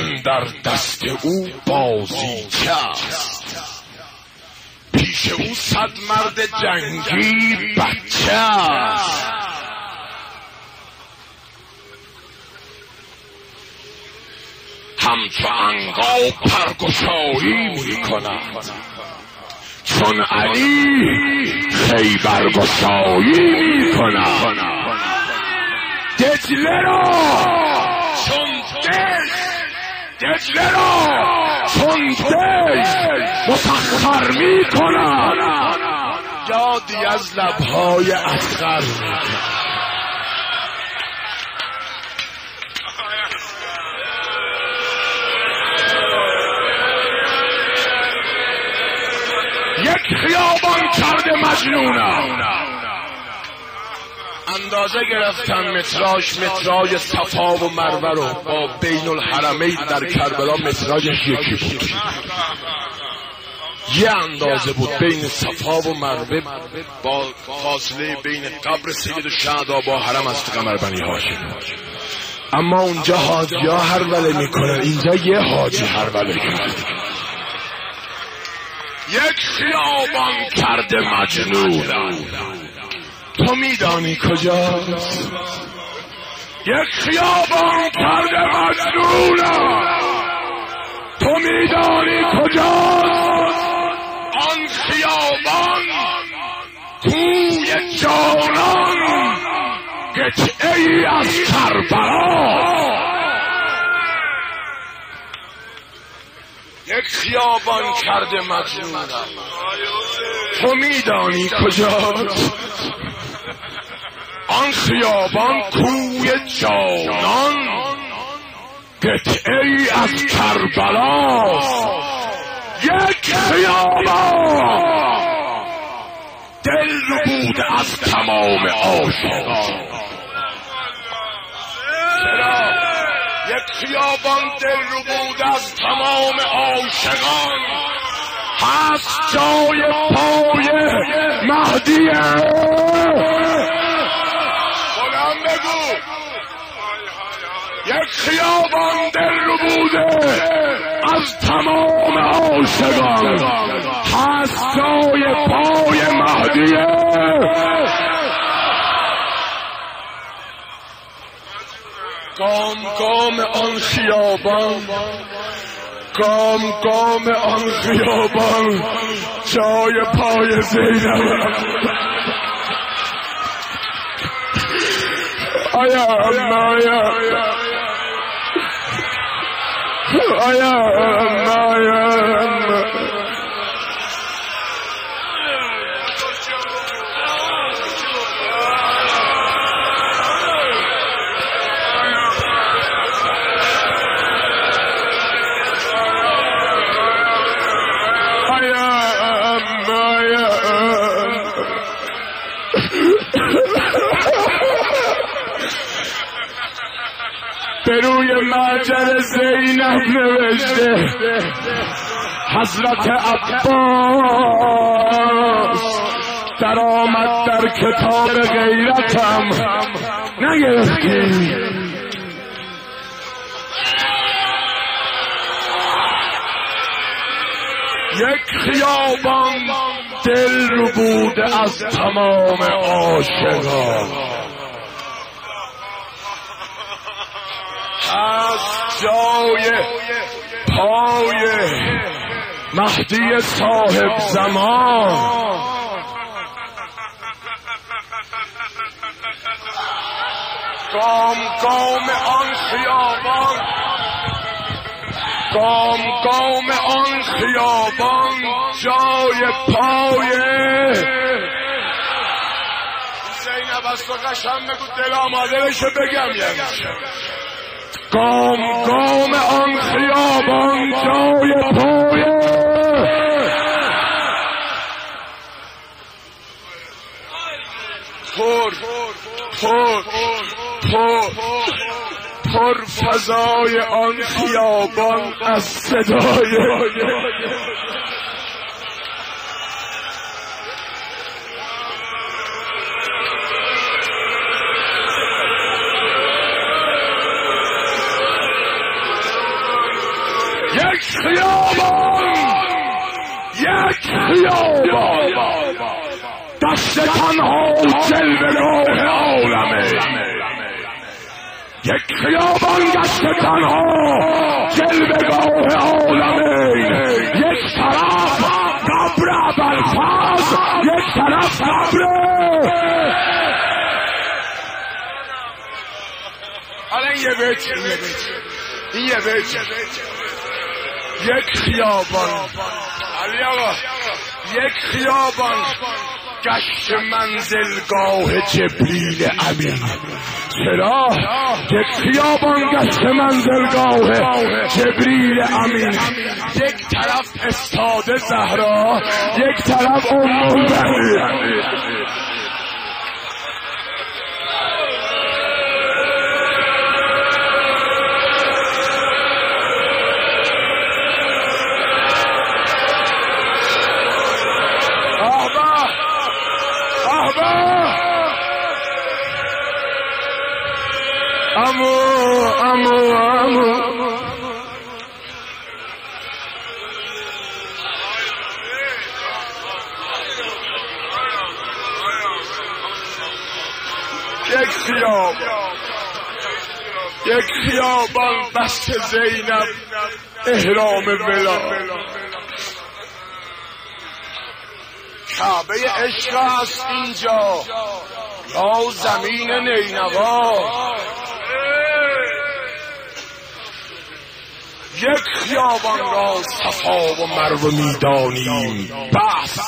اندر دست او بازیچه است، پیش او صد مرد جنگی بچه است. همچو عنقا پرگشایی می کند، چون علی خیبرگشایی می کند. دجله را چون دجله را چون مسخر می کند. یادی از لبهای اصغر می کند. یک خیابان کرده مجنونم. اندازه گرفتم متراش، مترای صفا و مروه رو با بین الحرمین در کربلا متراژش یکی بود. یه اندازه بود بین صفا و مروه با فاصله بین قبر سید الشهدا با حرم از قمر بنی هاشم. اما اونجا حاجی ها هروله میکنن، اینجا یه حاجی هروله کرد. یک خیابان کرده مجنونم، تو میدانی کجاست؟ یک خیابان کرده مجنونم، تو میدانی کجاست؟ آن خیابان کوی جانان، قطعه ای از کربلا. یک خیابان کرده مجنونم، تو میدانی کجاست؟ آن خیابان کوی جانان، قطعه ای از کربلا. یک خیابان دل ربود از تمام عاشقان. یک خیابان دل ربود از تمام عاشقان، هست جای پای مهدیه. بلند بگو. یک خیابان دل ربوده از تمام عاشقان، هست جای پای مهدیه. گام گام آن خیابان، گام گام آن خیابان، جای پای زینب. آیا آیا به روی معجر زینب نوشته حضرت عباس در آمد در کتاب غیرتم نگرفتی. یک خیابان دل رو بوده از تمام عاشقان، از جای پای مهدی صاحب زمان. گام گام آن خیابان، گام گام آن خیابان، جای پای زینب. از تو قشنگ بگو دل آماده بشه بگم یعنی گام گام آن خیابان، جای پای پر فضای آن خیابان از صدای گشت تنها جلوه‌گاه عالمه، یک خیابان گشت تنها جلوه‌گاه عالمه، یک طرف قبر ابوالفضل، یک طرف قبر حالا این یه بیت یک خیابان علی آقا، یک خیابان گشت منزلگاه جبریل امین. چرا؟ یک خیابان گشت منزلگاه جبریل امین، یک طرف استاده زهرا، یک طرف ام البنین. امو یک خیابان بست زینب احرام ولا، کعبه عشق است اینجا یا زمین نینوا. یک خیابان را صفا و مروه میدانیم بس،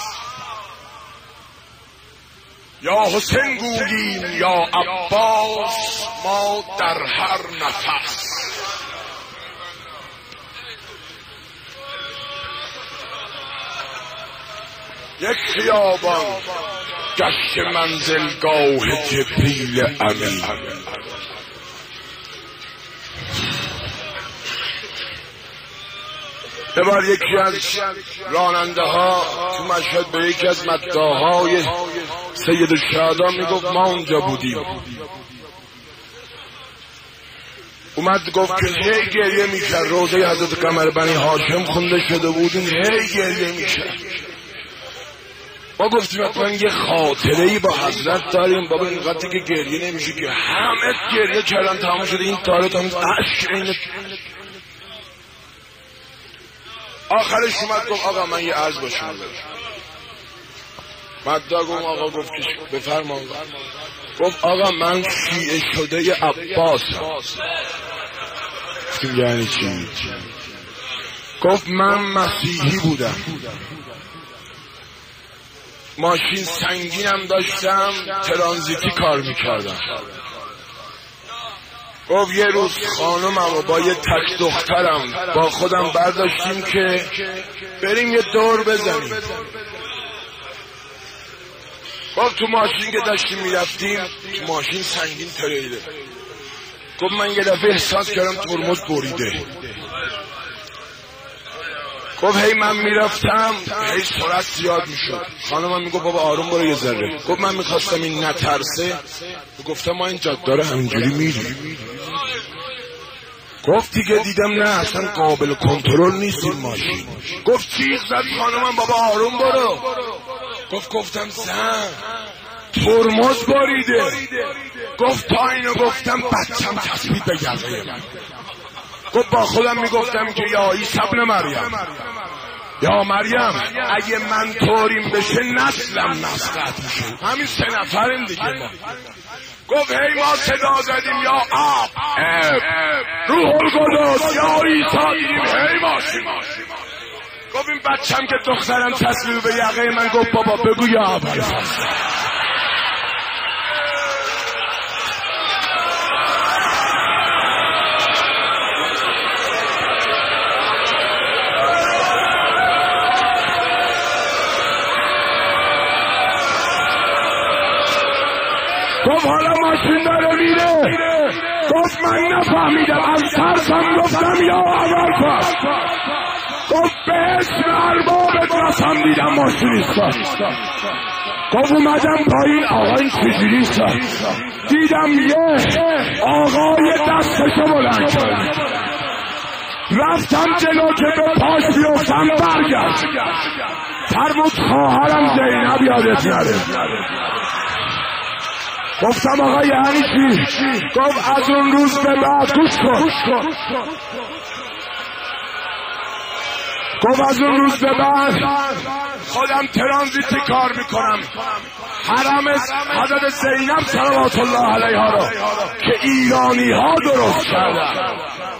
یا حسین گوییم یا عباس، ما در هر نفس. یک خیابان گشت منزلگاه جبریل امین. یه بار یکی از راننده ها تو مشهد به یکی از مداحای سید الشهدا میگفت ما اونجا بودیم، اومد گفت که هی گریه میشه، روزه حضرت قمر بنی هاشم خونده شده بودیم، هی گریه میشه. ما گفتیم حتما یه خاطره‌ای با حضرت داریم، بابا اینقدر که گریه نمیشه که همه گریه کردن تمام شده، این تاریخ هم عشق این. آخرش اومد گفت آقا من یه عرض باشم مدعا گفت آقا، گفت که بفرما. گفت آقا من شیعه شده عباسم. یعنی چی؟ گفت من مسیحی بودم، ماشین سنگینم داشتم، ترانزیتی کار میکردم. گفت یه روز خانمم و با یه تک دخترم با خودم برداشتیم که بریم یه دور بزنیم. گفت تو ماشین که داشتیم میرفتیم، تو ماشین سنگین تریله، گفت من یه دفعه احساس کردم ترمز بریده. گفت هی من میرفتم هی سرعت زیاد میشد، خانمم میگفت بابا آروم برو یه ذره. گفت من میخواستم این نترسه، گفتم ما این جاده داره همینجوری میریم. گفت دیگه دیدم نه اصلا قابل کنترل نیست این ماشین. گفت چیز زد خانمم بابا آروم برو. گفتم زن ترمز بریده. گفت تا اینو گفتم بچم چسبید به یقه من. گفت با خودم میگفتم که یا عیسی ابن مریم، یا مریم اگه من طوریم بشه نسلم نسلت میشه، همین 3 نفریم دیگه ما. گفت هی ما صدا زدیم یا آب روح القدس یا عیسی، دیدیم هی ماشین. گفت این بچم که دخترم چسبید به یقه من، گفت بابا بگو یا ابوالفضل. گفت حالا ماشین داره میره. گفت من نفهمیدم، از ترسم گفتم یا ابوالفضل. گفت به اسم اربابت قسم دیدم ماشین ایستاد. گفت اومدم پایین، آقا این چجوری ایستاد؟ دیدم یه آقای دستشو بلند کرد، رفتم جلو که به پاش بیفتم، برگشت فرمود خواهرم زینب یادت نره. گفتم آقا یعنی چی؟ گفت از اون روز به بعد گوش کن. گفت از اون روز به بعد خودم ترانزیتی کار میکنم، حرم حضرت زینب صلوات الله علیها رو که ایرانی ها درست کردن.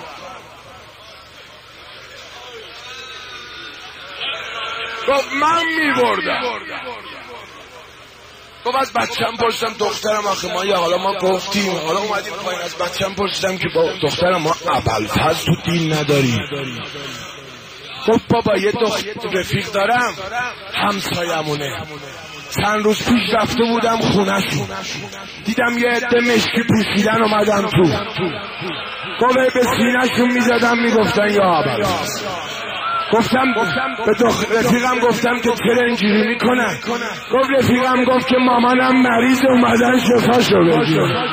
گفت من میبردم. گفت از بچم پرسیدم دخترم آخه ما حالا ما گفتیم حالا اومدیم پایین، از بچم پرسیدم که با دخترم ما ابوالفضل تو دین نداری. گفت بابا یه رفیق دارم همسایمونه، چند روز پیش رفته بودم خونه‌شون دیدم یه عده مشکی پوشیدن اومدن تو. گفت به سینه‌شون میزدم میگفتن یا ابوالفضل. گفتم به رفیقم گفتم که چرا اینجوری میکنن؟ گفت رفیقم گفت که مامانم مریض اومدن شفاشو بگیرن.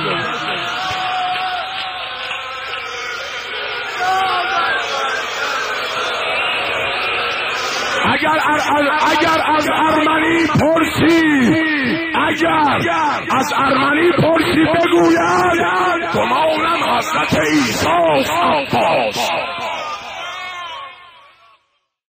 اگر از ارمنی پرسی بگوید گمانم حضرت عیسی عباس